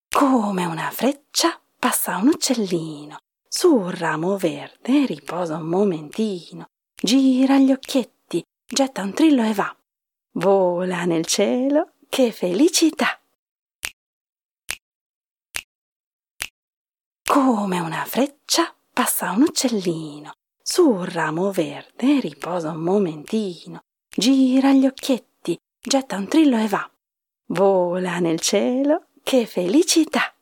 Come una freccia passa un uccellino, su un ramo verde riposa un momentino, gira gli occhietti, getta un trillo e va, vola nel cielo, che felicità! Come una freccia passa un uccellino, su un ramo verde riposa un momentino, gira gli occhietti, getta un trillo e va, vola nel cielo, che felicità!